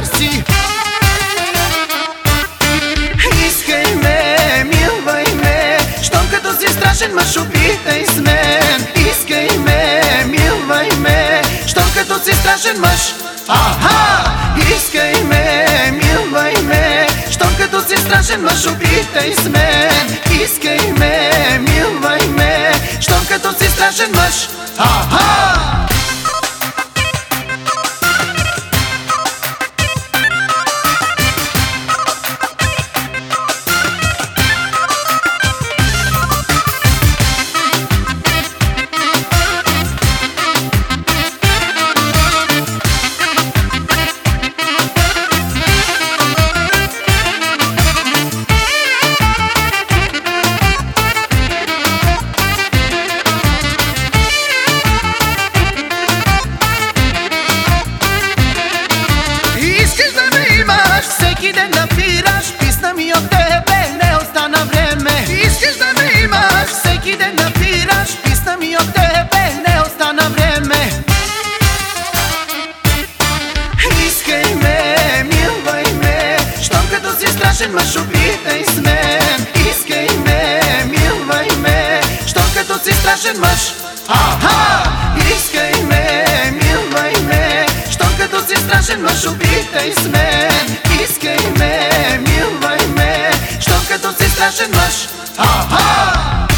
си. Искай ме, милвай ме, щом като си страшен мъж опитай с мен. Искай ме, милвай ме, щом като си страшен мъж. Аха! Искай ме, милвай ме, щом като си страшен мъж опитай с мен. Искай ме, милвай ме, щом като си страшен мъж. Аха! Всеки ден напираш, писна ми от тебе, не остана време. Искаш да ме имаш, всеки ден напираш, писна ми от тебе, не остана време. Искай ме, милвай ме, щом като си страшен мъж опитай с мен. Искай ме, милвай ме, щом като си страшен мъж. Аха! Искай ме, милвай ме, щом като си страшен мъж опитай с мен. Искай ме, милвай ме, щом като си страшен мъж. Аха!